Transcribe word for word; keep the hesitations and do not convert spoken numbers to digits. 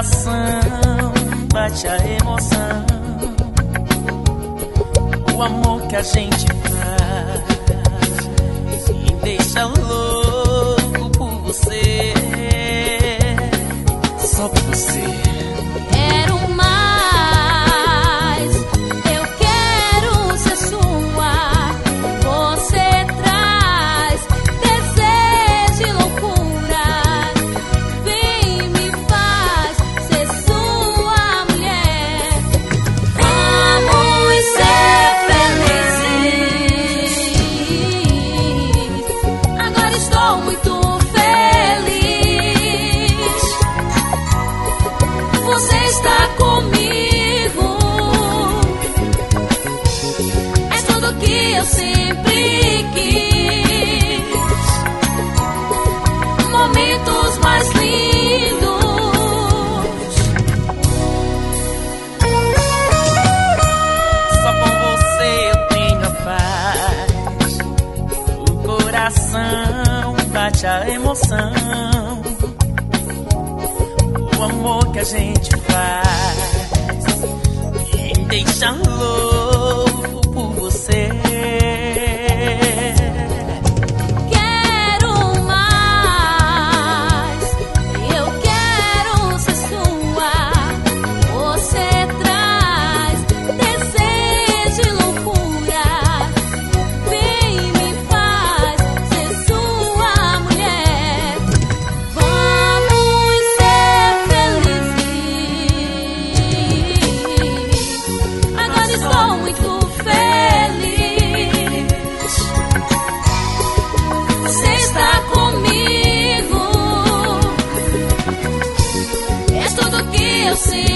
coração bate a emoção, o amor que a gente faz me deixa louco por você, só por você. Quero mais, eu quero ser sua. Você traz desejo e loucura, vem me faz ser sua mulher. Vamos ser felizes. Agora estou muito feliz. Você está comigo, és tudo que eu sempre quis. Momentos mais lindos. Só com você eu tenho a paz, o coração bate a emoção, o amor que a gente faz me deixa louco por você. Quero mais, eu quero ser sua. Você traz desejo e loucura, vem me faz ser sua mulher. Vamos ser felizes. Agora estou muito feliz. Você está comigo, és tudo que eu sei.